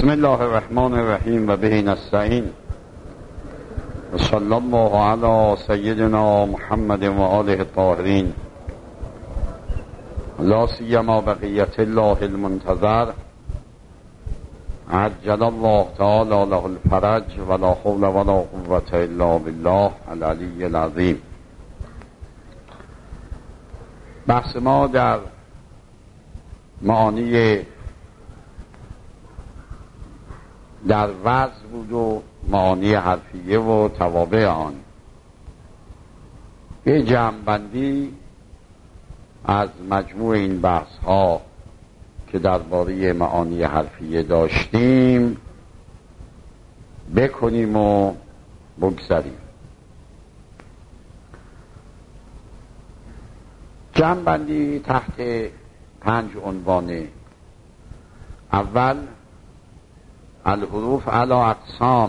بسم الله الرحمن الرحیم و به نستعین و صلی الله علی سیدنا محمد و آله الطاهرین لا سیما بقیت الله المنتظر عجل الله تعالی له الفرج ولا حول ولا قوة الا بالله العلی العظیم. بحث ما در معانی در وضع بود و معانی حرفیه و توابع آن. یه جمع‌بندی از مجموع این بحث ها که درباره معانی حرفیه داشتیم بکنیم و بگذاریم. جمع‌بندی تحت 5 عنوان. اول، الحروف علی اقسام،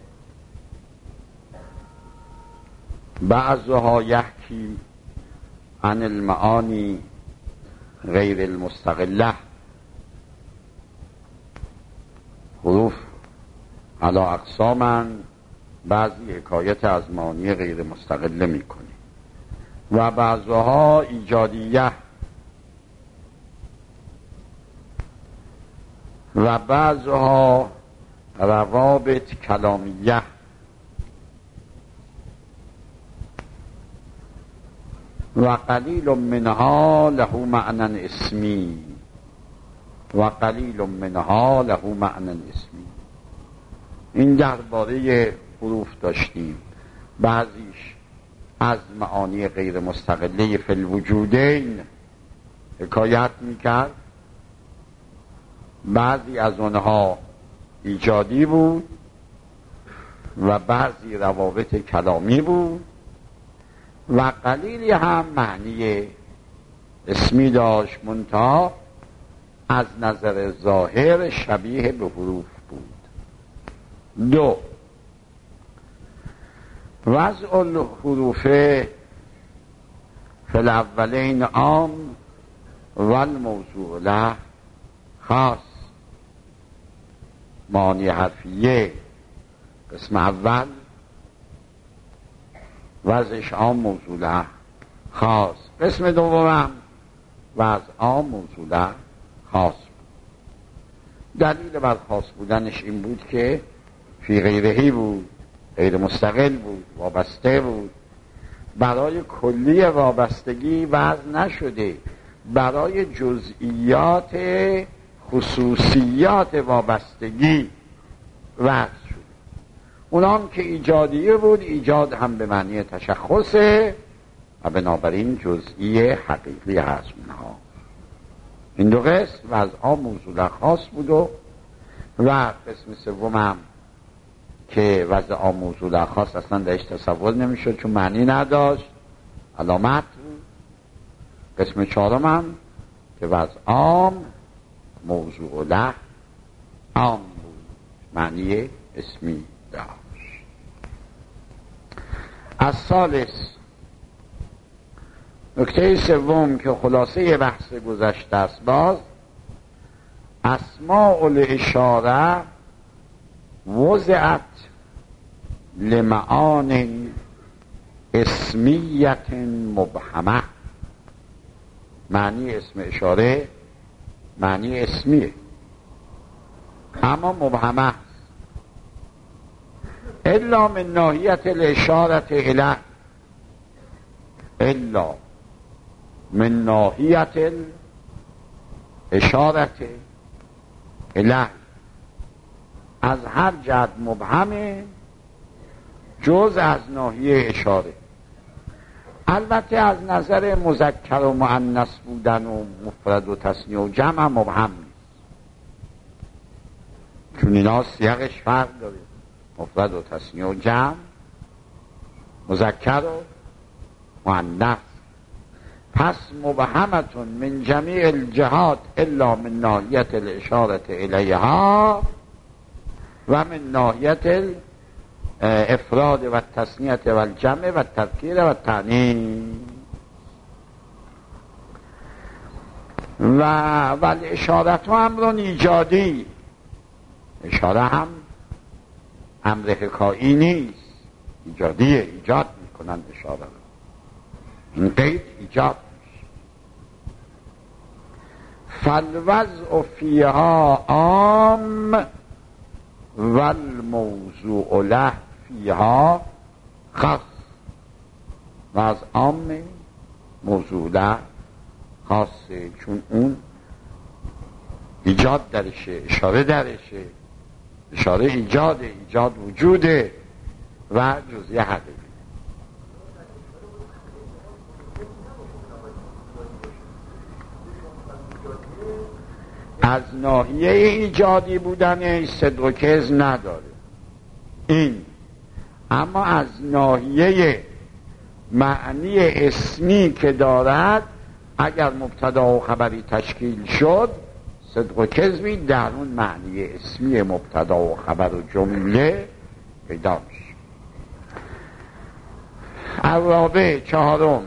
بعضها یحکی عن المعانی غیر المستقله. حروف علی اقسامن، بعضی حکایت از معانی غیر مستقله میکنه و بعضها ایجادیه و بعضها روابط کلامیه. و قلیل منها له معنی اسمی و قلیل منها له معنی اسمی. این درباره حروف داشتیم. بعضیش از معانی غیر مستقله فی الوجودین حکایت میکرد، بعضی از آنها ایجادی بود و بعضی روابط کلامی بود و قلیلی هم معنی اسمی داشت، منتها از نظر ظاهر شبیه به حروف بود. 2، وضع الحروف فی الاولین عام و الموضوع له خاص. معانی حرفیه قسم اول وضعش عام موضوع له خاص. قسم دوم وضع عام موضوع له خاص. دلیل بر خاص بودنش این بود که فی غیرهی بود، غیر مستقل بود، وابسته بود. برای کلی وابستگی وضع نشده، برای جزئیات خصوصیات وابستگی وضع شد. اونام که ایجادیه بود، ایجاد هم به معنی تشخصه و بنابراین جزئی حقیقی هست اونها. این دو قسم وضع موضوع خاص بود و قسم سوم هم که وضع موضوع خاص اصلا درش تصور نمیشد چون معنی نداشت، علامت بود. قسم چهارم هم که وضع عام موضوع له عام بود، معنی اسمی داشت. از ثالث، نکته سوم که خلاصه بحث گذشته است، باز اسماء الاشاره وضعت لمعان اسمیت مبهمه. معنی اسم اشاره معنی اسمیه اما مبهمه است. الا من ناحیت الاشاره اله، الا من ناحیت الاشاره اله، از هر جهت مبهمه جز از ناحیه اشاره. البته از نظر مذکر و مؤنث بودن و مفرد و تثنیه و جمع هم مبهم نیست، چون اینا سیاقش فرق داره. مفرد و تثنیه و جمع، مذکر و مؤنث. پس مبهمتون من جمیع الجهات الا من ناحیت الاشاره الیها و من ناحیت افراد و تثنیه و الجمع و تذکیر و تعنیف. و الاشارت امر ایجادی، اشاره هم امر حکایی نیست، ایجادیه، ایجاد میکنند اشاره رو. این قید ایجاد میشه. فالوضع فیها عام والموضوع له فیها خاص. و از عام موضوع له خاصه، چون اون ایجاد درشه، اشاره درشه. اشاره ایجاده، ایجاد وجوده و جزئیه حقیقی. از ناحیه ایجادی بودن صدق و کذب نداره این، اما از ناحیه معنی اسمی که دارد، اگر مبتدا و خبری تشکیل شد، صدق و کذبی در اون معنی اسمی مبتدا و خبر و جمله پیدا میشه. الرابع، چهارم،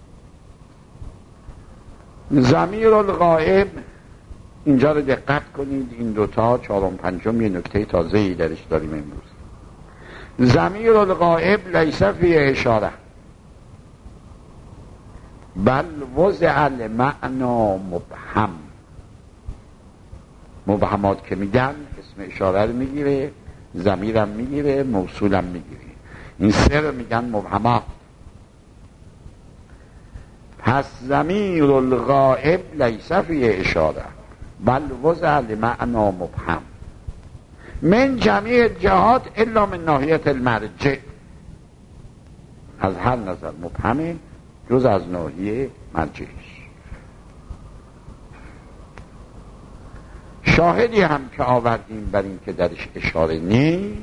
ضمیر الغائب. اینجا رو دقت کنید، این دوتا چهارم پنجم یه نکته تازه‌ای درش داریم امروز. ضمیر الغائب لیس فی اشاره بل وضع المعنا مبهم. مبهمات که میگن اسم اشاره رو میگیره، ضمیرم میگیره، موصولم میگیره. این سه رو میگن مبهمات. پس ضمیر الغائب لیس فی اشاره بل وضع لمعنا مبهم من جمیع جهات الا من ناحیت المرجع. از هر نظر مبهمه جز از ناحیه مرجعش. شاهدی هم که آوردیم بر این که درش اشاره نیست،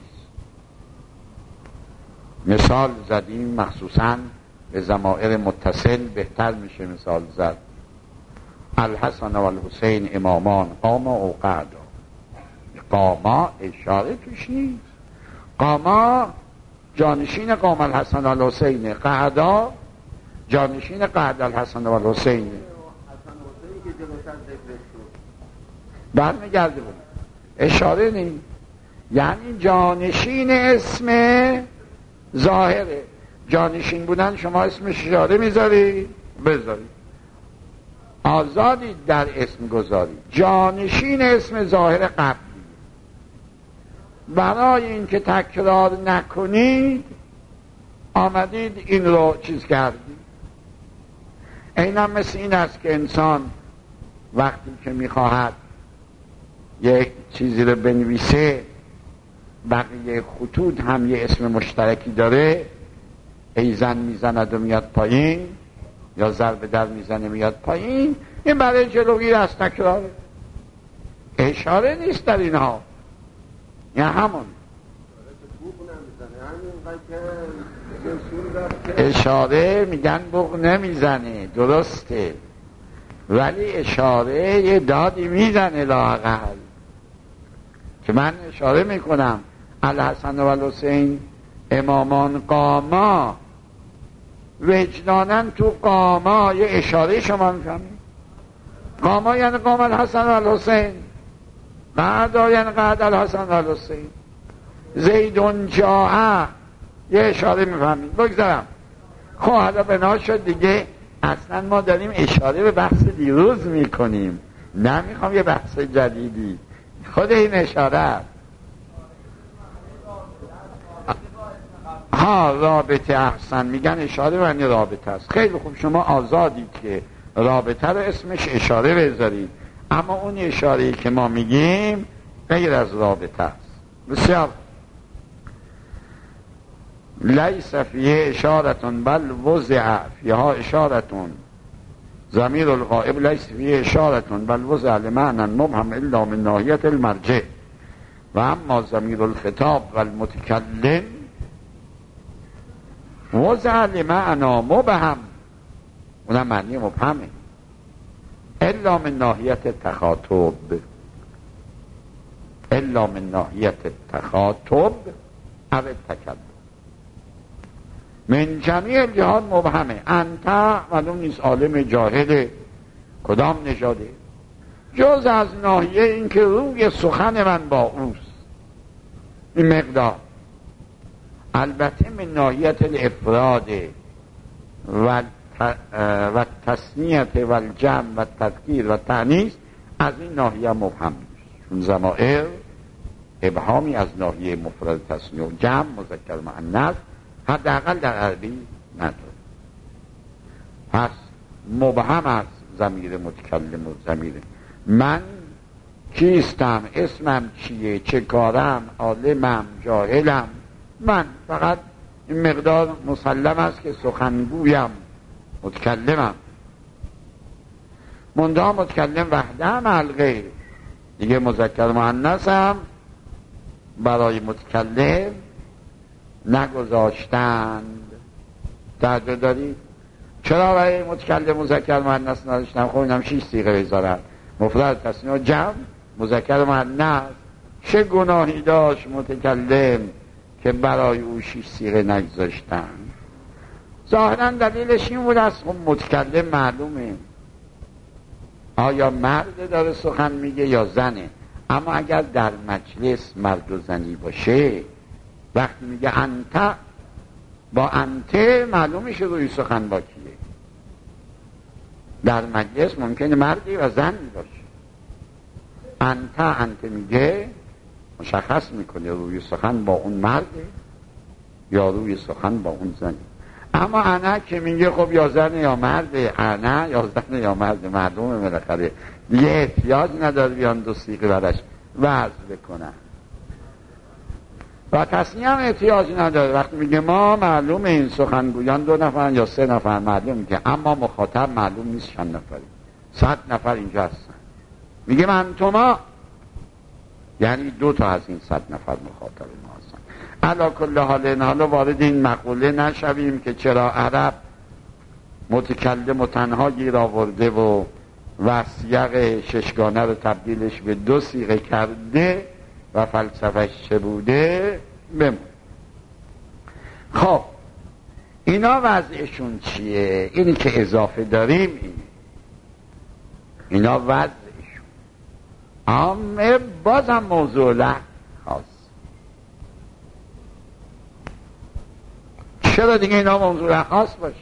مثال زدیم، مخصوصاً به ضمائر متصل بهتر میشه مثال زد. الحسن و الحسین امامان قاما او قعدا. قاما اشاره توش نیست. قاما جانشین قام الحسن و الحسین، قعدا جانشین قعد الحسن و الحسین. برمیگرده بود اشاره نیست، یعنی جانشین اسم ظاهره. جانشین بودن شما اسمش اشاره میذاری؟ بذاری، آزادی در اسم گذاری. جانشین اسم ظاهر قبلی. برای اینکه تکرار نکنید آمدید این رو چیز کردید. اینم مثل این است که انسان وقتی که میخواهد یک چیزی رو بنویسه، بقیه خطوط هم یه اسم مشترکی داره، ایزن میزند و میاد پایین، یا ضرب در میزنه میاد پایین. این برای جلوگیری از تکراره، اشاره نیست در اینها. یا همون اشاره میگن بوق نمیزنه، درسته، ولی اشاره یه دادی میزنه لااقل، که من اشاره میکنم الحسن و الحسین امامان قاما، وجدانن تو قاما یه اشاره شما میفهمید. قاما یعنی قام الحسن و الحسین، قعدا یعنی قعد الحسن و الحسین، زیدون جاء یه اشاره میفهمید. بگذارم خب حالا بنا شد دیگه، اصلا ما داریم اشاره به بحث دیروز میکنیم، نمیخوام یه بحث جدیدی. خود این اشاره رابطه احسن میگن اشاره معنی رابطه است. خیلی خوب، شما آزادید که رابطه رو اسمش اشاره بذارید، اما اون اشاره‌ای که ما میگیم غیر از رابطه است. بسیار لیس فیه اشارتون بل وضع فیها اشارتون. ضمیر الغائب لیس فیه اشارتون بل وضع لمعنى مبهم الا من ناحیت المرجع. و اما ضمیر الخطاب و المتکلم وضع لمعنى مبهم، اونم معنی مبهمه، الا من ناحیت تخاطب، الا من ناحیت تخاطب او التکلم. من جمیع جهات مبهمه. انت معلوم نیست عالم جاهل کدام نژاده، جز از ناحیه این که روی سخن من با اوست. این مقدار. البته من ناحیت الافراد و تصنیت و الجمع و تذکیر و تأنیث از این ناحیه مبهم نیست، چون ضمائر ابهامی از ناحیه مفرد تصنیه و جمع مذکر مؤنث حداقل در عربی نداره. پس مبهم است ضمیر متکلم و ضمیر من کیستم، اسمم چیه، چه کارم، عالمم، جاهلم، من فقط این مقدار مسلم است که سخنگویم، متکلمم. منتها متکلم وحده مع الغیر، دیگه مذکر مؤنثم برای متکلم نگذاشتند. توجه دارید؟ چرا برای متکلم مذکر مؤنث نداشتن؟ خب اینم 6 صیغه بذارن، مفرد تصنیه و جمع مذکر مؤنث. چه گناهی داشت متکلم که برای او 6 صیغه نگذاشتن؟ ظاهرا دلیلش این بود است خب متکلم معلومه آیا مرد داره سخن میگه یا زنه، اما اگر در مجلس مرد و زنی باشه وقتی میگه انت با انته معلوم میشه روی سخن با کیه. در مجلس ممکنه مردی و زن باشه، انت میگه مشخص میکنه روی سخن با اون مرده یا روی سخن با اون زنی. اما انا که میگه خب یا زن یا مرده، انا یا زن یا مرده، معلومه بالاخره دیگه احتیاج نداره بیان 2 صیغه برش وضع بکنن. و تصنیه هم احتیاج نداره. وقتی میگه ما معلومه این سخنگویان 2 نفر یا 3 نفر معلوم که، اما مخاطب معلوم نیست چند نفری، 100 نفر اینجا هستن، میگه من تو ما، یعنی 2 تا از این 100 نفر مخاطب ما هستن. علا کل حال حالا وارد این مقوله نشویم که چرا عرب متکلم و تنها گیر آورده و سیاق 6گانه رو تبدیلش به 2 صیغه کرده و فلسفهش چه بوده بمون. خب اینا وضعشون چیه؟ اینی که اضافه داریم اینه. اینا وضعشون اما بازم موضوع له خاص. چرا دیگه اینا موضوع له خاص باشه؟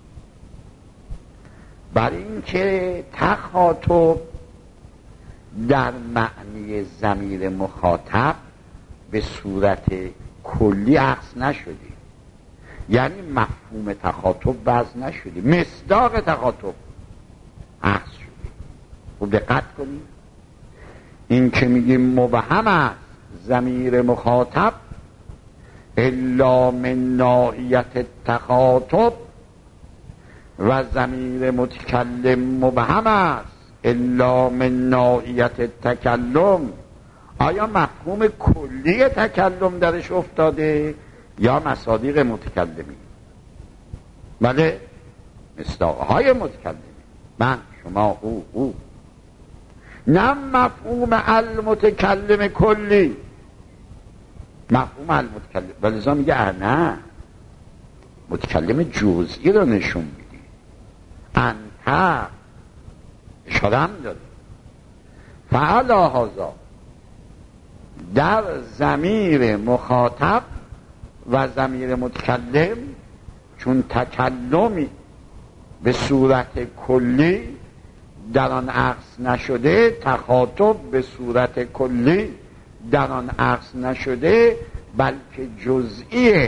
برای اینکه تخاطب در معنی ضمیر مخاطب به صورت کلی اخذ نشده، یعنی مفهوم تخاطب وضع نشده، مصداق تخاطب اخذ شده. خب دقت کنید، این که میگیم مبهم است ضمیر مخاطب الا من ناحیت تخاطب و ضمیر متکلم مبهم است الا من ناحیت تکلم، آیا مفهوم کلی تکلم درش افتاده یا مصادیق متکلمی؟ بله، مصداقهای متکلمی، من، شما، او، نه مفهوم المتکلم کلی، مفهوم المتکلم. ولذا میگه نه متکلم جزئی رو نشون میدی، انت اشاره هم داره. فعلا هذا در ضمیر مخاطب و ضمیر متکلم، چون تکلمی به صورت کلی در آن عکس نشده، تخاطب به صورت کلی در آن عکس نشده، بلکه جزئی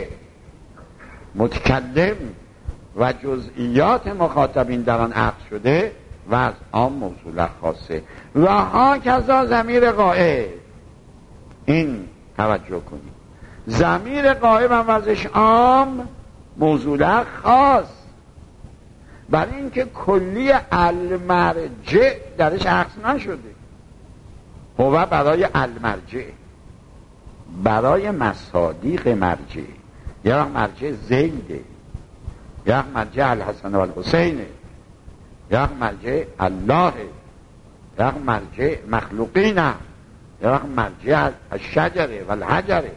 متکلم و جزئیات مخاطبین در آن عکس شده و از عام موصول خاصه. و ها کذا ضمیر غائب، این توجه کنید، ضمیر غائب هم وضعش عام موصول خاص، برای اینکه کلی المرجع درش عکس نشده. هو برای المرجع، برای مصادیق مرجع، یا مرجع زیده، یا مرجع الحسن و الحسینه، یا مرجع الله، یا مرجع مخلوقینه، یا مرجع الشجره و الحجره.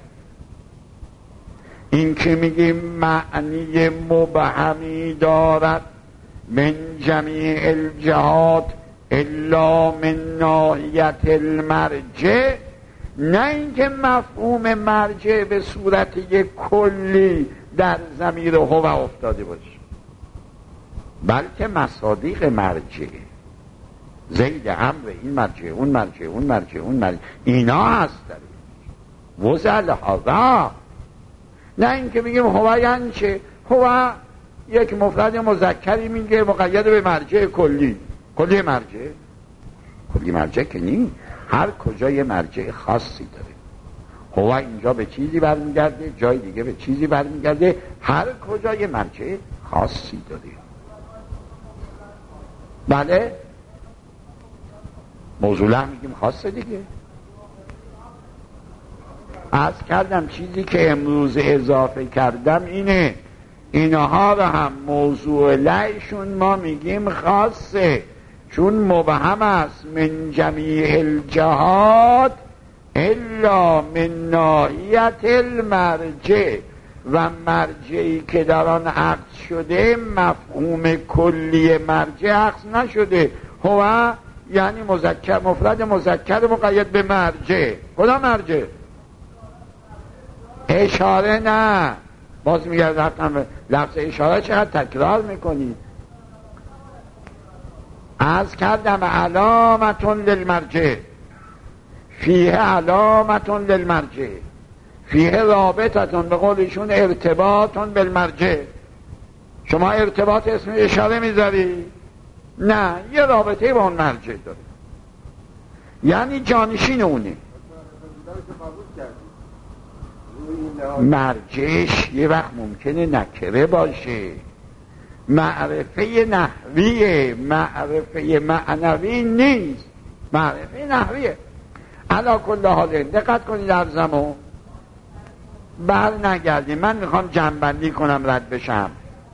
این که میگیم معنی مبهمی دارد من جمیع الجهات الا من ناحیت المرجع، نه اینکه مفهوم مرجع به صورت یک کلی در ضمیر هو افتاده باشه، بلکه مصادیق مرجع، زید، امر، این مرجع، اون مرجع، اون مرجع، اون مرجع، اینا هست در وزل هوا. نه اینکه بگیم هو یعنی چه؟ هو یک مفرد مذکری میگه مقید به مرجع کلی. کلی مرجع که نی، هر کجا یه مرجع خاصی داره. هو اینجا به چیزی برمیگرده، جای دیگه به چیزی برمیگرده، هر کجا یه مرجع خاصی داره. بله موضوع میگیم خاصه دیگه. عرض کردم چیزی که امروز اضافه کردم اینه، اینها رو هم موضوع لعشون ما میگیم خاصه، چون مبهم است من جمیع الجهات الا من ناحیت المرجع، و مرجعی که در آن عقد شده مفهوم کلی مرجع عقد نشده. هو یعنی مذکر، مفرد مذکر مقید به مرجع. کدام مرجع؟ اشاره نه. باز میگردم لفظ اشاره چقدر تکرار میکنید. عرض کردم علامتون للمرجع، فیه علامتون للمرجع، فیه رابطتون، به قولشون ارتباطون بالمرجع. شما ارتباط اسم اشاره میذاری؟ نه، یه رابطه با اون مرجع داره، یعنی جانشین اونه. مرجعش یه وقت ممکنه نکره باشه، معرفه نحویه، معرفه معنوی نیست، معرفه نحویه. علا کل حال دقت کنید در زمان بر نگردیم. من میخوام جنبندی کنم رد بشم.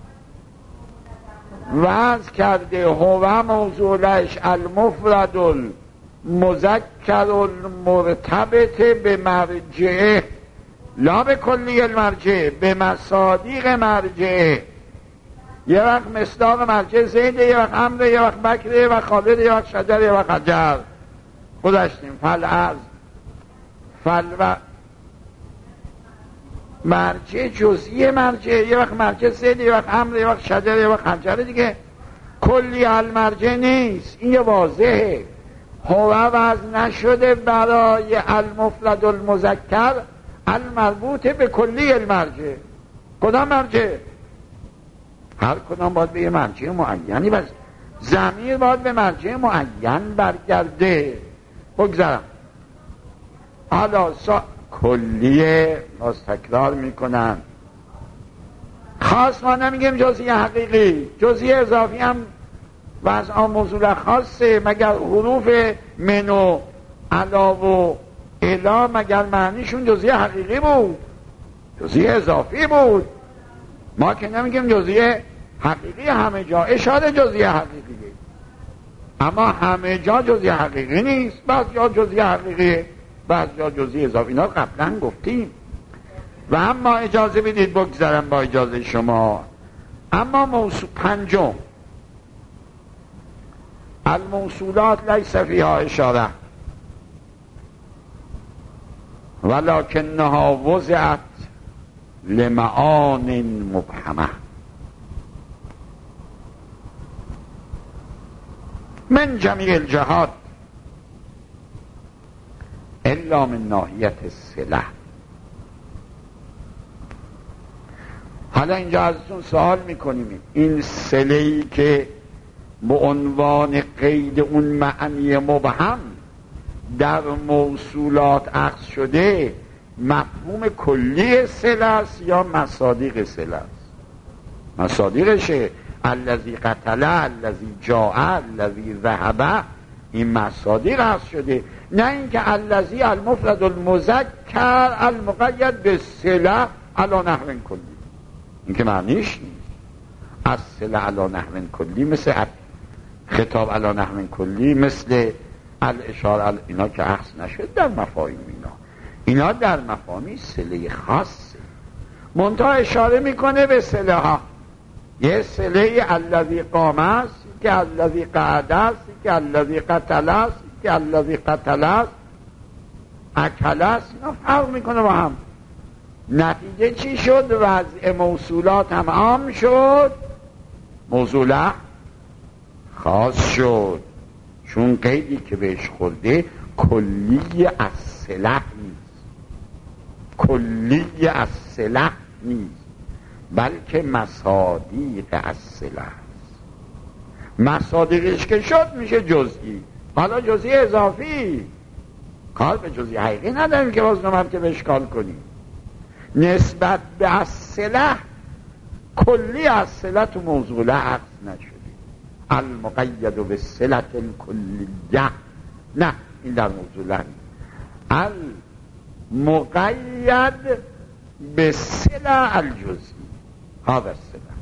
وضع کرده هو موضوعش المفرد المذکر المرتبط به مرجعه، لا به کلی المرجع، به مصادیق مرجعه. یه وقت مصداق مرجع زیده، یه وقت امر، یه وقت بکره، یه وقت خالد، یه وقت شجر، یه وقت حجر. گذاشتیم فالعرض و مرجع جزئی مرجع، یه وقت مرجع زیده، یه وقت امر، یه وقت شجر، یه وقت حجر دیگه. کلی المرجع نیست، این یه واضحه. هو وضع نشده برای المفرد المذکر المربوط به کلی المرجع. کدام مرجع؟ هر کدام باید به یه مرجع معینی، بس ضمیر باید به مرجع معین برگرده. بگذارم حالا کلیه، باز تکرار میکنن، خاص ما نمیگیم جزئی حقیقی، جزئی اضافی هم وضع موضوع خاصه. مگر حروف من و علا و الا مگر معنیشون جزئی حقیقی بود؟ جزئی اضافی بود. ما که نمیگیم جزئی حقیقی همه جا، اشاره جزئی حقیقیه، اما همه جا جزئی حقیقی نیست. بعض جا جزئی حقیقیه، بعض جا جزئی اضافی. اینا قبلا گفتیم. و اما اجازه بدید بگذارم با اجازه شما. اما موضوع پنجم، الموصولات لیس فیها اشاره ولکنها وضعت لمعان مبهمه من جمیع الجهات الا من ناحیت الصله. حالا اینجا ازتون سوال میکنیم، این صله‌ای که به عنوان قید اون معنی مبهم در موصولات عقد شده، مفهوم کلی صله است یا مصادیق صله است؟ مصادیقشه. الذی قتل، الذی جاء، الذی ذهب، این مصادیق عقد شده. نه اینکه الذی المفرد المذکر المقید به صله علی نحو کلی. این که معنیش نیست. از صله علی نحو کلی مثل خطاب علی نحو کلی، مثل الاشاره، اینا که عکس نشد در مفاهیم. اینا در مفاهیم صله خاصه، منتها اشاره میکنه به صله ها. یه صله الذی قام است، که الذی قعد است، که الذی قتل است، که الذی قتل است. اکله است، اینا فرق میکنه با هم. نتیجه چی شد؟ وضع موصولات هم عام شد، موصوله خاص شد، چون قیدی که بهش خورده کلی از سلح نیست، کلی از سلح نیست، بلکه مصادیق از سلح است. مصادیقش که شد میشه جزئی. حالا جزئی اضافی کار به جزئی حقیقی نداریم که باز نمید که اشکال کنیم. نسبت به از سلح کلی از سلح تو موضوع عقص نشده. المقید به سلح الکلیه، نه این در موضوع المقید به سلح الجزئی. هذا السلح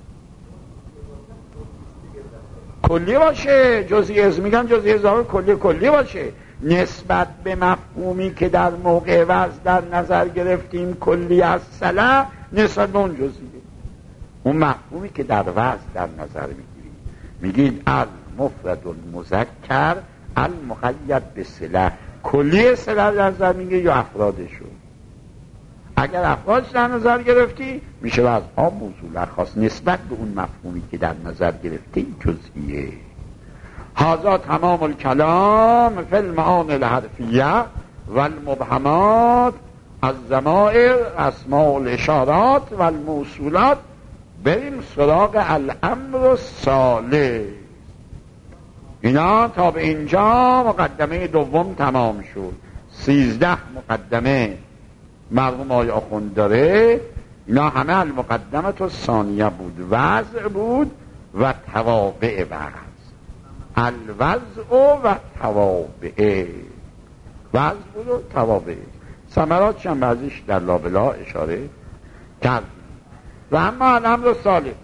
کلی باشه، جزئی از میگن جزئی اضافه کلی باشه، نسبت به مفهومی که در موقع وضع در نظر گرفتیم کلی از سلح، نسبت به اون جزئیه. اون مفهومی که در وضع در نظر میگیریم میگید المفرد المذکر المقید به سلح، کلی سلح در نظر میگه یا افرادشو. اگر افرادش در نظر گرفتی میشه از آن موصول خاص نسبت به اون مفهومی که در نظر گرفتی جزئیه. هذا تمام الكلام فی المعانی الحرفیه و المبهمات از ضمائر اسماء الاشارات و الموصولات. بریم سراغ الامر الثالث. اینا تا به اینجا مقدمه دوم تمام شد. 13 مقدمه مرحوم آقای آخوند داره، اینا همه المقدمه الثانیه بود، وضع بود و توابع وضع، الوضع و توابع، وضع بود و توابع. ثمراتش هم بعضیش در لابلا اشاره کرد. و اما الامر الثالث،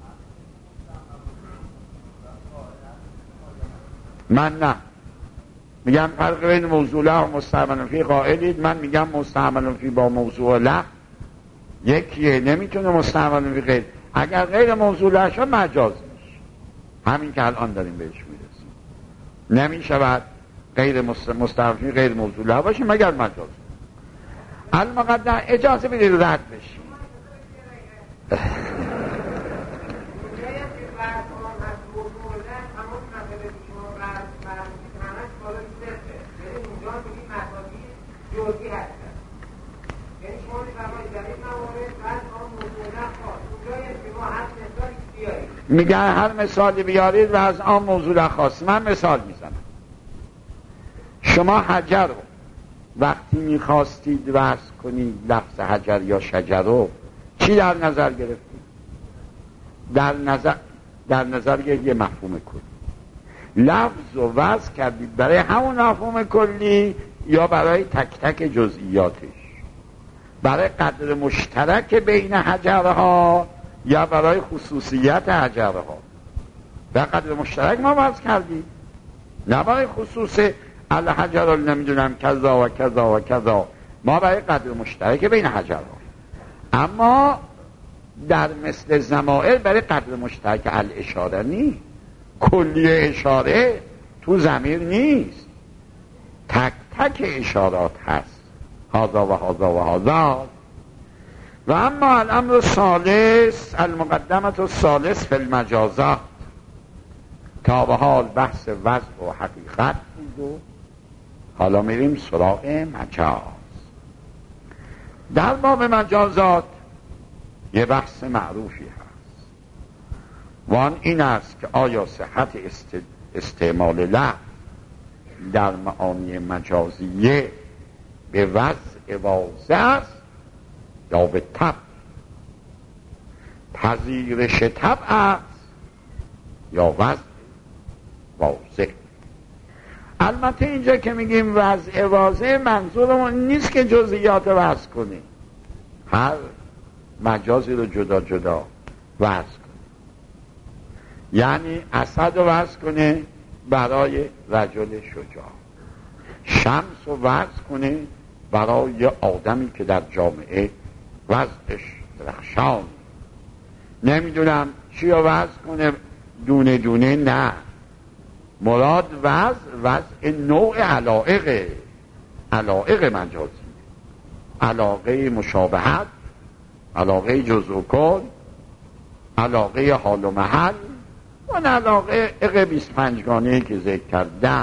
من نه میگم فرق بین موضوع له و مستعمل فی قائلید، من میگم مستعمل فی با موضوع له یکیه، نمیتونه مستعمل فی غیر. اگر غیر موضوع له شد مجاز میشه، همین که الان داریم بهش میرسیم. نمیشود غیر مستعمل فی غیر موضوع له باشه مگر مجاز. المقدم اجازه بدید رد بشیم. میگه هر مثالی بیارید و از آن موضوع خاص. من مثال میزنم. شما حجر رو وقتی میخواستید وضع کنید لفظ حجر یا شجر رو چی در نظر گرفتید؟ در نظر یه مفهوم کلی. لفظ رو وضع کردید برای همون مفهوم کلی یا برای تک تک جزئیاتش؟ برای قدر مشترک بین حجرها یا برای خصوصیت حجرها؟ در قدر مشترک ما وضع کردیم، نه برای خصوص الحجر نمیدونم کذا و کذا و کذا، ما برای قدر مشترک بین حجرها. اما در مثل ضمائر برای قدر مشترک الاشاره نیست، کلی اشاره تو ضمیر نیست، تک تک اشارات هست. هذا و هذا و هذا. و اما الامر الثالث المقدمه الثالث فی المجازات. تا به حال بحث وضع و حقیقت بود و حالا میریم سراغ مجاز. در باب مجازات یه بحث معروفی هست و آن این است که آیا صحت استعمال لفظ در معانی مجازیه به وضع واضح است یا به طبع؟ پذیرش طبع است یا وضع واضح؟ البته اینجا که میگیم وضع واضح منظورمون نیست که جزئیات وضع کنیم، هر مجازی رو جدا جدا وضع کنه. یعنی اسد رو وضع کنه برای رجل شجاع، شمس رو وضع کنه برای آدمی که در جامعه وضعش درخشان، نمیدونم چی رو وضع کنه دونه دونه، نه، مراد وضع نوع علائقه. علایق مجازی، علاقه مشابهت، علاقه جزء و کل، علاقه حال و محل و علاقه 25 گانه‌ای که ذکر کردم.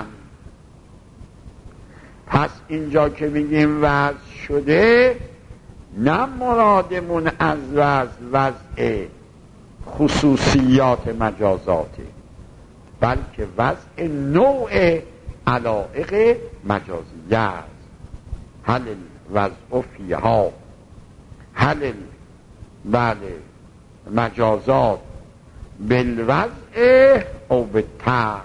پس اینجا که میگیم وضع شده، نه مرادمون از وضع خصوصیات مجازاته، بلکه وضع نوع علایق مجازیه است. هل الوضع فیها، هل بله مجازات بالوضع او بالطبع.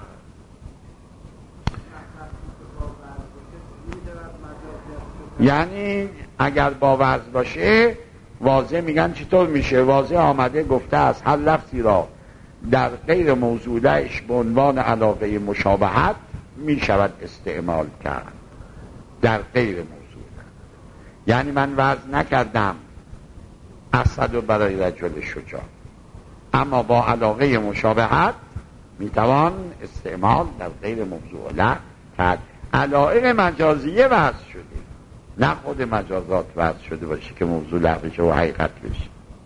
یعنی اگر با وضع باشه واضح میگن چطور میشه؟ واضح آمده گفته است هر لفظی را در غیر موضوعش به عنوان علاقه مشابهت میشود استعمال کرد در غیر موضوع. یعنی من وضع نکردم اسد و برای رجل شجاع، اما با علاقه مشابهت میتوان استعمال در غیر موضوع لا کرد. علایق مجازیه وضع شده، نه خود مجازات وضع شده باشه که موضوع لغوشه و حقیقت بشه.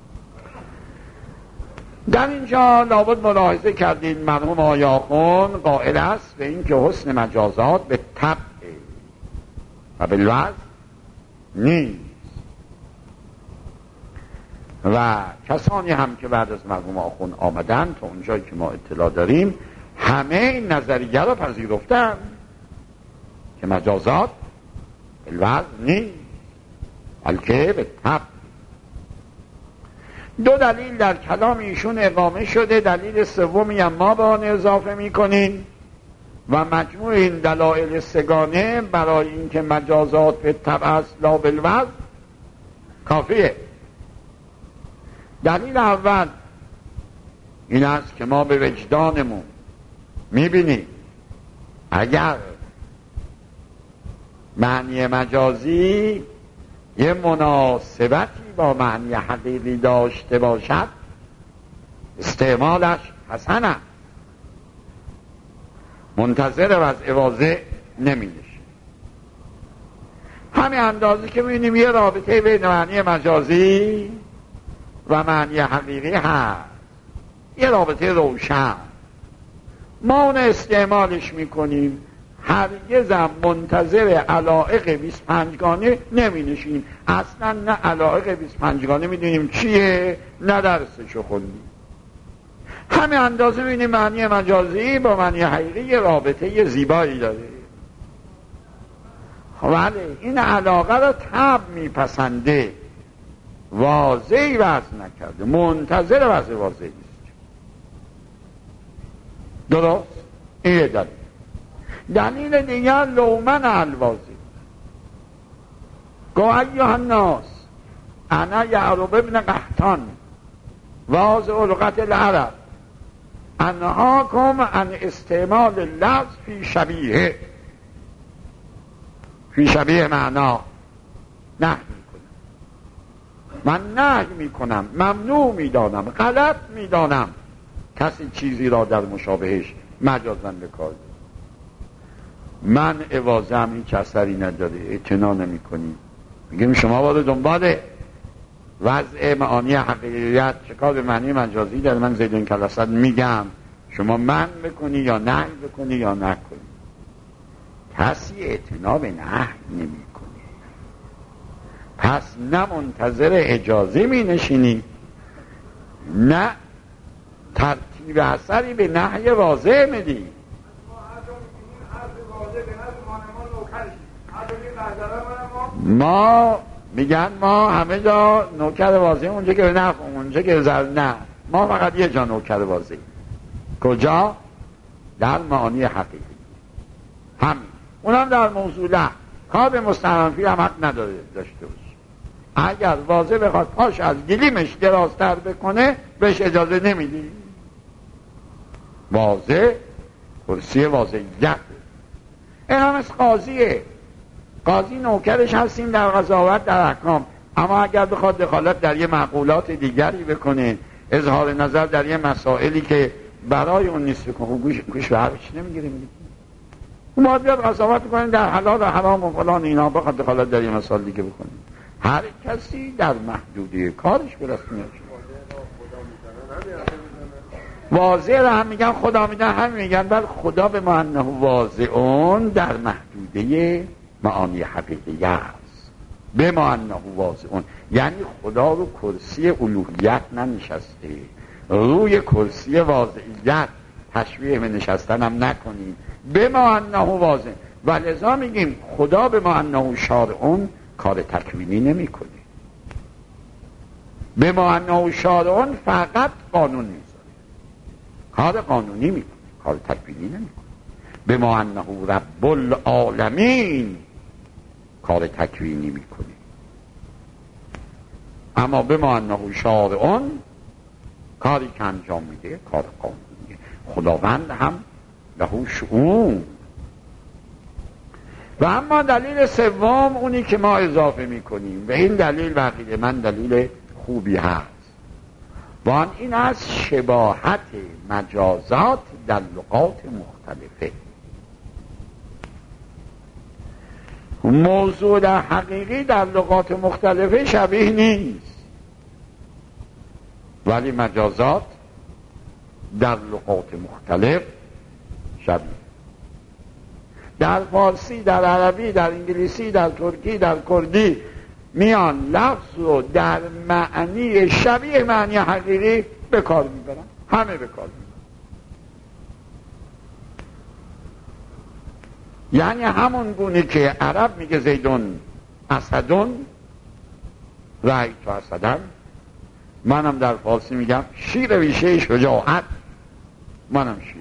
در اینجا لابد ملاحظه کردین مرحوم آیاخون قائل است به این که حسن مجازات به طبع و به لفظ نیست، و کسانی هم که بعد از مرحوم آخون آمدن تا اونجایی که ما اطلاع داریم همه این نظریه را پذیرفتن که مجازات الوضع نیست بلکه به طبع. دو دلیل در کلام ایشون اقامه شده، دلیل سومی هم ما به آن اضافه میکنیم و مجموع این دلایل سگانه برای اینکه مجازات به طبع است لا بالوضع کافیه. دلیل اول این است که ما به وجدانمون میبینیم اگر معنی مجازی یه مناسبتی با معنی حقیقی داشته باشد استعمالش حسنه، منتظر وضع واضح نمی نشه. همین اندازه که می‌بینیم یه رابطه بین معنی مجازی و معنی حقیقی هست، یه رابطه روشن، ما اون استعمالش میکنیم، هرگز هم منتظر علایق 25 گانه نمی نشینیم. اصلا نه علایق 25 گانه میدونیم چیه نه درسشو خوندیم. همین اندازه می‌بینیم معنی مجازی با معنی حقیقی رابطه زیبایی داره، ولی این علاقه را طبع میپسنده، واضحی وضع نکرده، منتظر وضع واضحی است. درست؟ این دلیل. دلیل دیگر لومن الواضح گو ایها الناس انا یعرب ابن قحطان واضع لغت العرب انهاکم عن استعمال اللفظ فی شبیه، فی شبیه معنا نهی میکنم، من نهی میکنم، ممنوع میدانم، غلط میدانم کسی چیزی را در مشابهش مجازن بکارد. من اوازم هیچ اثری نداره، اعتنا نمی کنی، میگیم شما باید دنبال وضع معانی حقیقیت چکار به معنی مجازی داره، من زیدون کلاسد میگم شما من بکنی یا نهی بکنی یا نکنی. کسی اعتنا به نهی نمی کنی، پس نه منتظر اجازه می نشینی نه ترتیب اثری به نهی واضح میدی. ما میگن ما همه جا نوکر واضح، اونجا که به نفع اونجا که نه، ما فقط یه جا نوکر واضح. کجا؟ در معانی حقیقی، همین، اونم در موضوع له. کار به مستعمفی هم حق نداره داشته باشه. اگر واضح بخواد پاش از گلیمش درازتر بکنه بهش اجازه نمیدی. واضح کرسی واضحیت. این هم از قاضیه، قاضی نوکرش هستیم در قضاوت در احکام، اما اگر بخواد دخالت در یه معقولات دیگری بکنه، اظهار نظر در یه مسائلی که برای اون نیست بکنه، گوش به حرفش نمیگیره. اون باید بیاد قضاوت کنیم در حلال و حرام و فلان اینا، بخواد دخالت در یه مثال دیگه بکنیم. هر کسی در محدوده کارش برسونه. واضح را هم میگن خدا میدن، هم میگن بل خدا به معنی واضعون در محدوده معانی حقیقی است. به معنی واضعون یعنی خدا رو کرسی الوهیت ننشسته، روی کرسی واضعیت تشبیه به نشستن هم نکنیم. به معنی واضع و لذا میگیم خدا به معنی شارعون کار تکوینی نمی کنه. به معنی شارعون فقط قانون میذاره، کار قانونی میکنه، کار تکوینی نمیکنه. به معنی رب العالمین کار تکوینی میکنه، اما به معنی شارعون کاری که انجام میده کار قانونیه. خداوند هم له شؤون. و اما دلیل سوم اونی که ما اضافه میکنیم و این دلیل بقیه من دلیل خوبی هست و آن این از شباهت مجازات در لغات مختلفه. موضوع در حقیقی در لغات مختلفه شبیه نیست، ولی مجازات در لغات مختلف شبیه. در فارسی، در عربی، در انگلیسی، در ترکی، در کردی میان لفظ رو در معنی شبیه معنی حقیقی به کار میبرن، همه به کار میبرن. یعنی همون گونه که عرب میگه زیدون اسدون رأیت اسدن، منم در فارسی میگم شیر ویشه شجاعت، منم شیر.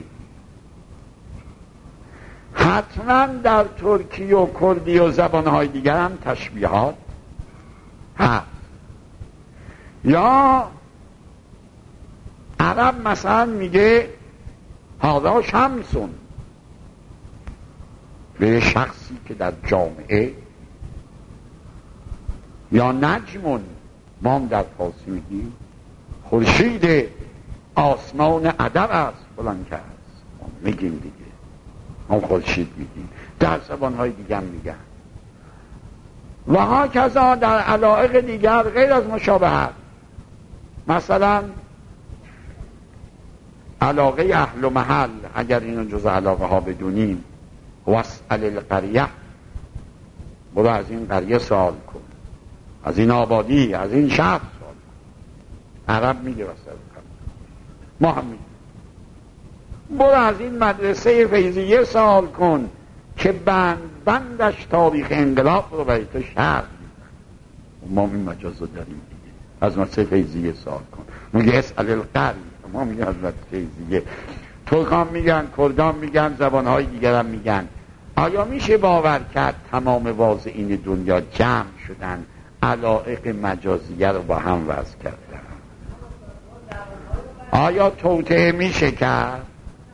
حتما در ترکی و کردی و زبانهای دیگر هم تشبیهات هست. یا عرب مثلا میگه هذا شمسون به شخصی که در جامعه، یا نجمون ما هم در فارسی میگیم خورشید آسمان ادب است فلان که است، میگیم دیگه ما خورشید میگیم، در زبانهای دیگر میگن. و ها کذا در علایق دیگر غیر از مشابهت، مثلا علاقه اهل و محل، اگر اینو جز علاقه ها بدونیم، واسأل القریه، برو از این قریه سوال کن، از این آبادی، از این شهر سوال کن. عرب میگه واسأل القریه، ما هم میگه برو از این مدرسه فیضیه سوال کن که بندش تاریخ انقلاب رو برای تو شهر میدن. ما این مجاز رو داریم دیگه، از مدرسه فیضیه سوال کن. میگه اسأل القریه، ما میگه از مدرسه فیضیه. ترکان میگن، کردان میگن، زبانهای دیگر هم میگن. آیا میشه باور کرد تمام واضعین دنیا جمع شدن علایق مجازیه رو با هم وضع کردن؟ آیا توطئه میشه کرد؟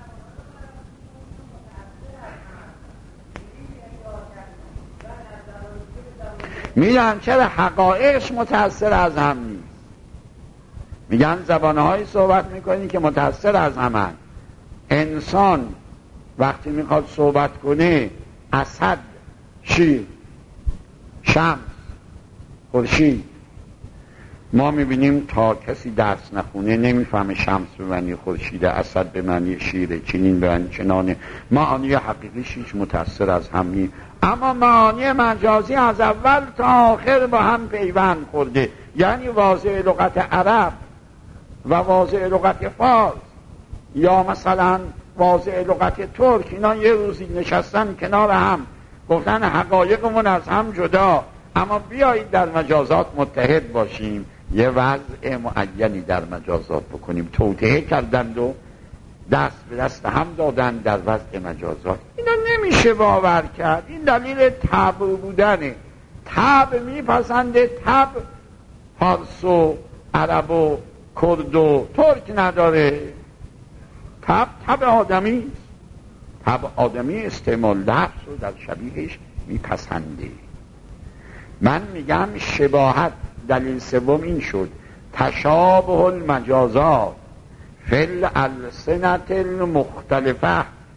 میگن چرا حقایقش متأثر از هم نیست. میگن زبانهای صحبت میکنی که متأثر از همن. انسان وقتی میخواد صحبت کنه اسد، شیر، شمس، خورشید، ما میبینیم تا کسی درس نخونه نمیفهمه شمس به معنی خورشید، اسد به معنی شیره، چنین به معنی چنانه. معانی حقیقیش هیچ متأثر از هم نیست، اما معانی مجازی از اول تا آخر با هم پیوند خورده. یعنی واضع لغت عرب و واضع لغت فارس یا مثلا واضع لغت ترک، اینا یه روزی نشستن کنار هم گفتن حقایقمون از هم جدا، اما بیایید در مجازات متحد باشیم، یه وضع معینی در مجازات بکنیم. توطئه کردند و دست به دست هم دادن در وضع مجازات. اینا نمیشه باور کرد. این دلیل طبع بودنه. طبع میپسنده، طبع فارس و عرب و کرد و ترک نداره. طبع آدمی است. طبع آدمی استعمال لفظ رو در شبیهش میپسنده. من میگم شباهت دلیل سوم این شد، تشابه المجازات فی الالسنة المختلفه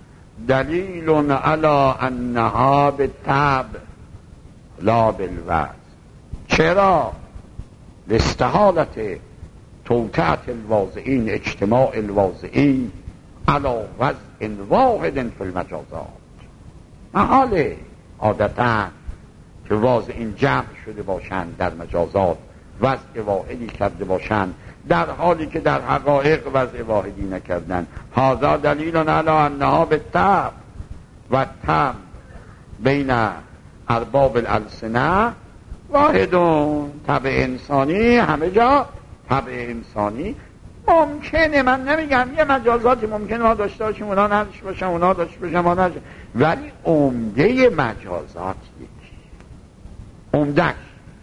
دلیل علی انها بالطبع لا بالوضع. چرا؟ لاستحالت توطئة الواضعین، اجتماع الواضعین علی وضع واحد فی المجازات. محاله عادتا که واضعین جمع شده باشند در مجازات، وضع واحدی کرده باشند، در حالی که در حقایق وضع واحدی نکردن. هذا دلیل علی انها بالطبع و تم بین ارباب الالسنه واحدون. طبع انسانی همه جا طبع انسانی ممکنه، من نمیگم یه مجازاتی ممکنه ما داشته باشیم اونا نداشته باشم، اونا داشته باشم اونا نداشته، ولی عمده مجازات یکی، عمدهش،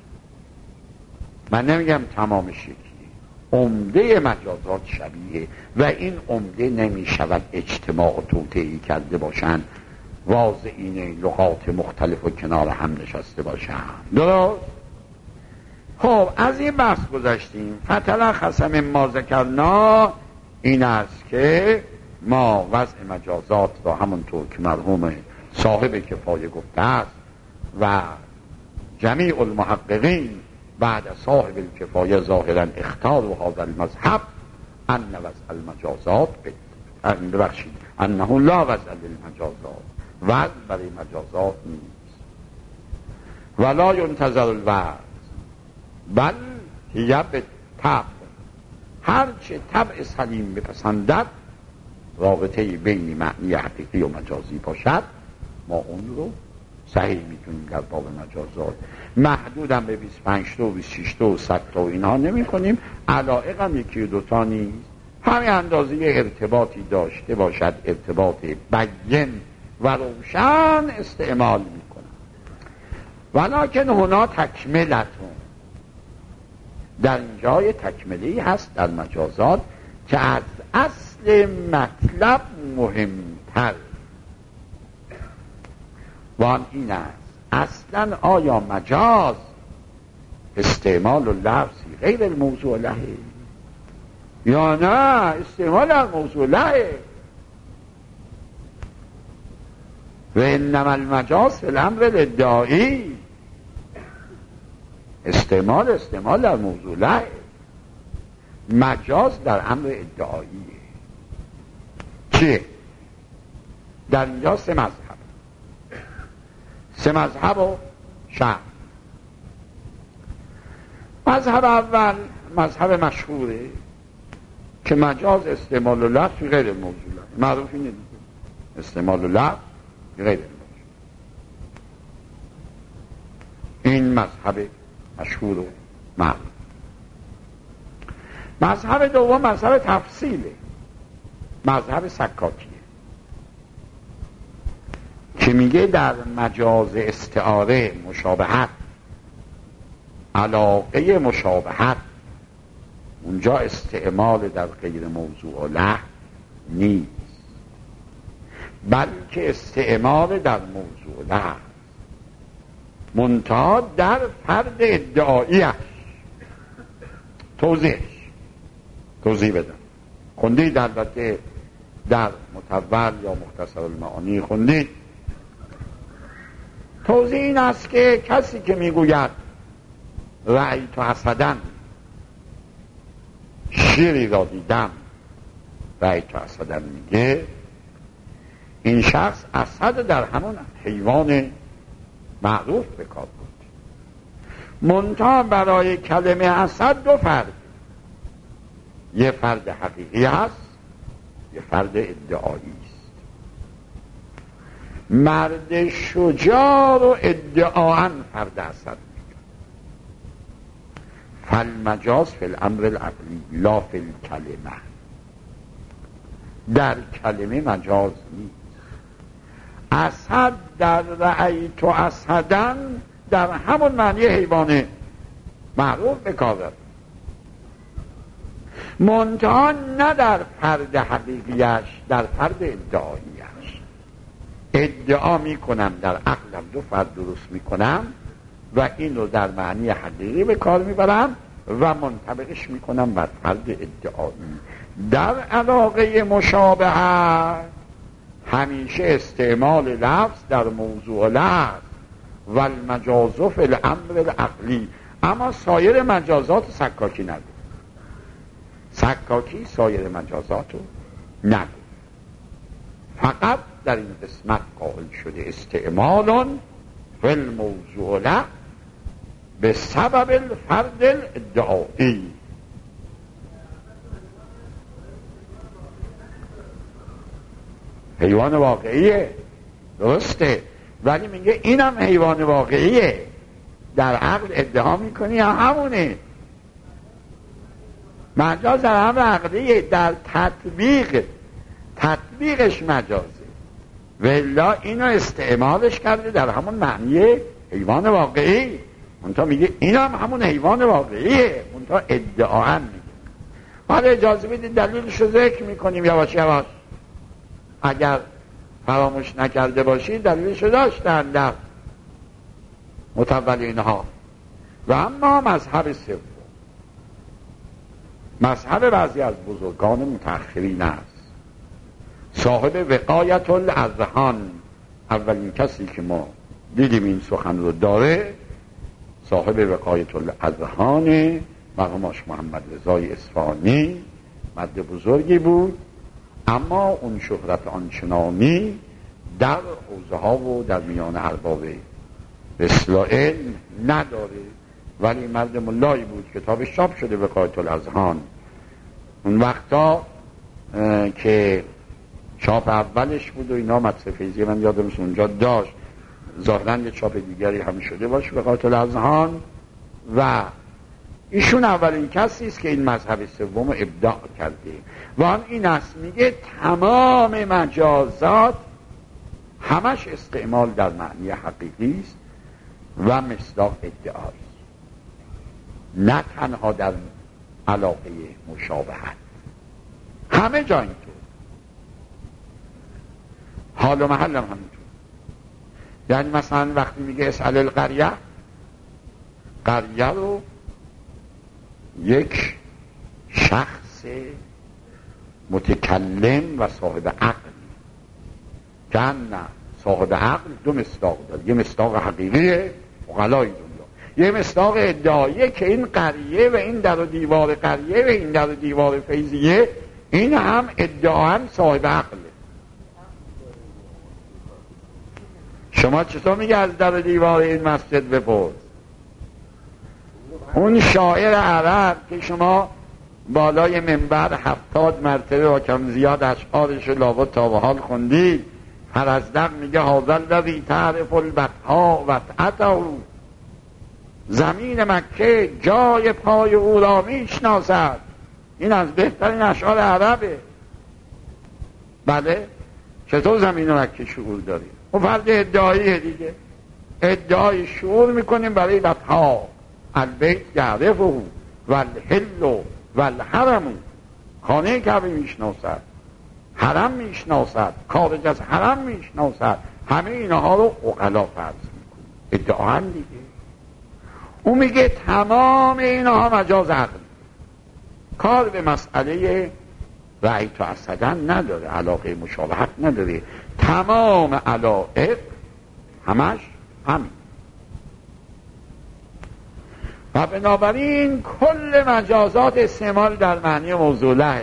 من نمیگم تمامش یکی، عمده مجازات شبیه و این عمده نمیشود اجتماع و توطئه‌ای کرده باشند، واضعین لغات مختلف و کنار هم نشسته باشند. درست؟ خب از این بحث گذشتیم. فتلخص مما ذکرنا این است که ما وضع مجازات را همونطور که مرحوم صاحب کفایه گفته است و جمیع المحققین بعد صاحب الکفایه ظاهرا اختار و هذا المذهب ان وضع المجازات ببخشید انه لا وضع للمجازات، وضع برای مجازات نیست. ولا ینتظر الوضع بل هی بالطبع، هرچه طبع سلیم بپسندد رابطه بین معنی حقیقی و مجازی باشد ما اون رو صحیح میتونیم در باب مجازات. محدودم به 25 تا و 26 تا و 100 تا و اینها نمی کنیم. علایق هم یکی و دوتا نیست، همین اندازه ارتباطی داشته باشد، ارتباط بین و روشن استعمال میکنم. ولکن هنا تکملتون، در اینجای تکملی هست در مجازات که از اصل مطلب مهمتر وان این است. اصلا آیا مجاز استعمال و لفظی غیر الموضوع لهه یا نه استعمال الموضوع لهه؟ و انما المجاز فی الامر الادعایی، استعمال در موضوع لهه، مجاز در امر ادعاییه. چیه؟ در اینجا سه مذهب و شرع. مذهب اول مذهب مشهوره که مجاز استعمال و لفظ غیر موضوع معروف اینه دیگه، استعمال و لفظ غیر موضوع. این مذهب مشهور و معروف. مذهب دوم مذهب تفصیله، مذهب سکاکیه که میگه در مجاز استعاره مشابهت، علاقه مشابهت، اونجا استعمال در غیر موضوع له نیست، بلکه استعمال در موضوع له، منتها در فرد ادعاییش. توضیح بدم. خوندید البته در مطول یا مختصر المعانی خوندید. توضیح این است که کسی که میگوید رأیت حسدن، شیری را دیدم، رأیت حسدن میگه این شخص اسد در همون حیوان معروف به کار بود، منتها برای کلمه اسد دو فرد، یه فرد حقیقی هست، یه فرد ادعایی است. مرد شجاع رو ادعاً فرد اسد میگه. فالمجاز فی الامر العقلی لا فی الکلمه، در کلمه مجاز نیست. اسد در رأیت اسدن در همون معنی حیوان معروف به کار برد، منتها نه در فرد حقیقیش، در فرد ادعاییش. ادعا میکنم در عقلم دو فرد درست میکنم و این رو در معنی حقیقی به کار میبرم و منطبقش میکنم بر فرد ادعایی. در علاقه مشابهت همیشه استعمال لفظ در موضوع لفظ و المجاز فی الامر العقلی، اما سایر مجازات سکاکی نگو. سکاکی سایر مجازات رو نگو، فقط در این قسمت قائل شده استعمال فی الموضوع له به سبب الفرد الادعایی. حیوان واقعیه، درسته، ولی میگه اینم حیوان واقعیه، در عقل ادعا میکنی یا همونه. مجاز در امر عقلیه، در تطبیقش مجازه، ولا اینو استعمالش کرده در همون معنی حیوان واقعی. منتها میگه اینم همون حیوان واقعیه، منتها ادعا میگه. حالا اجازه بدید دلیلش رو ذکر میکنیم یواش یواش. اگر فراموش نکرده باشید دلیلش رو داشتن در متولین ها. و اما مذهب سوم، مذهب بعضی از بزرگان متأخرین است، صاحب وقایت الاذهان، اولین کسی که ما دیدیم این سخن رو داره صاحب وقایت الاذهان مرحوم محمد رضای اصفهانی، مرد بزرگی بود، اما اون شهرت آنچنانی در حوزه ها و در میان ارباب اصلاح علم نداره، ولی مرد ملایی بود. کتابش چاپ شده وقایت الاذهان. اون وقتا که چاپ اولش بود و اینا، مدرسه فیضیه من یادم اونجا داشت، ظاهراً یه چاپ دیگری هم شده باشه وقایت الاذهان، و ایشون اولین کسی است که این مذهب سوم ابداع کرده. و آن این است، میگه تمام مجازات همش استعمال در معنی حقیقی است و مصداق ادعایی، نه تنها در علاقه مشابهت، همه جا اینطور، حال و محل هم همینطور. یعنی مثلا وقتی میگه اسأل القریه، قریه رو یک شخص متکلم و صاحب عقل، که نه صاحب عقل دو مصداق داره، یه مصداق حقیقیه عقلای دنیا، یه مصداق ادعاییه که این قریه و این در و دیوار قریه و این در و دیوار فیضیه این هم ادعاً صاحب عقله. شما چطور میگه از در و دیوار این مسجد بپرس؟ اون شاعر عرب که شما بالای منبر 70 مرتبه و کم زیاد اشعارش لابد تا به حال خوندید، هرازدق میگه حاضر الذی تعرف البطحا وطأته، زمین مکه جای پای او را میشناسد. این از بهترین اشعار عربه. بله، چطور زمین مکه شعور داری؟ و فرد ادعاییه دیگه، ادعای شعور میکنیم برای بطحا، البیت یعرفه والحل والحرم، خانه کعبه میشناسد، حرم میشناسد، خارج از حرم میشناسد، همه اینها رو عقلا فرض میکنه، ادعا دیگه. او میگه تمام اینها مجاز عقل، کار به مسئله رأی تو اسدن نداره، علاقه مشابهت نداره، تمام علائق همش همین. و بنابراین کل مجازات استعمال در معنی موضوع له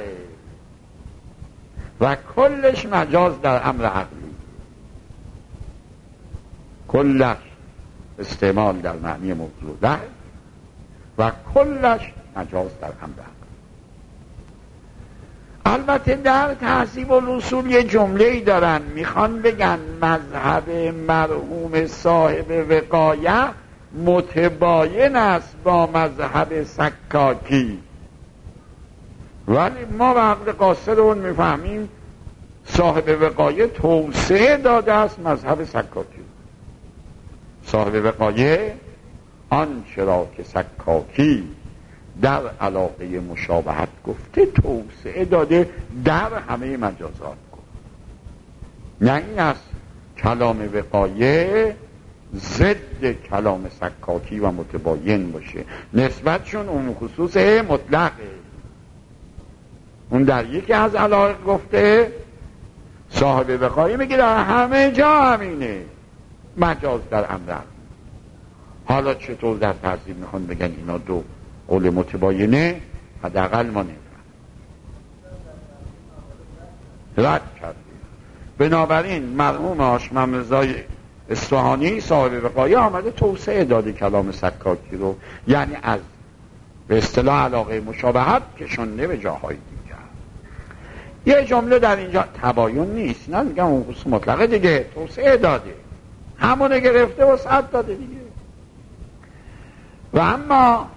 و کلش مجاز در امر عقلی، کلش استعمال در معنی موضوع له و کلش مجاز در امر عقلی. البته در تهذیب الرسول یه جمله‌ای دارن، میخوان بگن مذهب مرحوم صاحب وقایه متباین است با مذهب سکاکی، ولی ما به عقل قاصر اون میفهمیم صاحب وقایه توسعه داده است مذهب سکاکی. صاحب وقایه آنچه را که سکاکی در علاقه مشابهت گفته توسعه داده در همه مجازات گفت. نه این است کلام وقایه ضد کلام سکاکی و متباین باشه، نسبتشون اون خصوص مطلقه. اون در یکی از علایق گفته صاحب وقایع میگه در همه جا همینه، مجاز در امر عقلی. حالا چطور در تهذیب میخوان بگن اینا دو قول متباینه؟ حداقل ما نمیفهم، رد کرده. بنابراین مرحوم هاشم رضای اصفهانی صاحب وقایع آمده توسعه داده کلام سکاکی رو، یعنی از به اصطلاح علاقه مشابهت کشنده به جاهای دیگر. یه جمله در اینجا تباین نیست، نه میگم اون خصوص مطلقه دیگه، توسعه داده، همونه گرفته و سد داده دیگه. و اما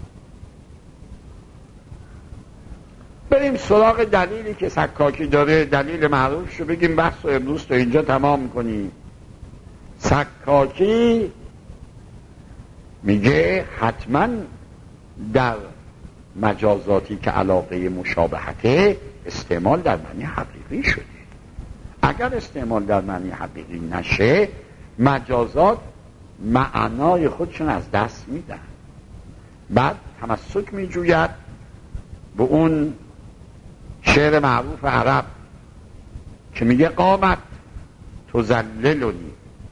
بریم سراغ دلیلی که سکاکی داره، دلیل معروف شو بگیم، بحث رو امروز تو اینجا تمام کنیم. سکاکی میگه حتما در مجازاتی که علاقه مشابهته استعمال در معنی حقیقی شده. اگر استعمال در معنی حقیقی نشه مجازات معنای خودشون از دست میدن. بعد تمسک میجوید به اون شعر معروف عرب که میگه قامت تذللنی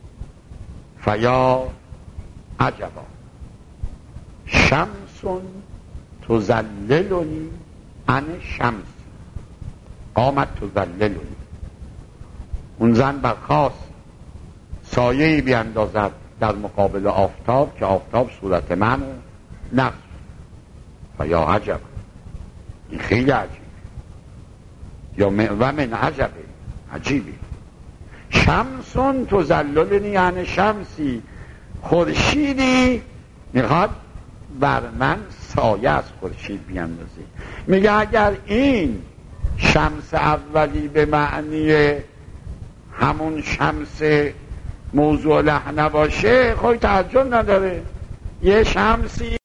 فیا عجبا شمس تذللنی عن شمس. قامت تذللنی، اون زن برخاست سایه‌ای بیاندازد در مقابل آفتاب که آفتاب صورت من نفس. فیا عجب، این خیلی عجیبه، یا و من عجبه، عجیبه. شمسون تذللنی یعنی شمسی، خورشیدی میخواد بر من سایه از خورشید بیاندازه. میگه اگر این شمس اولی به معنی همون شمس موضوع له نباشه خود تعجب نداره، یه شمسی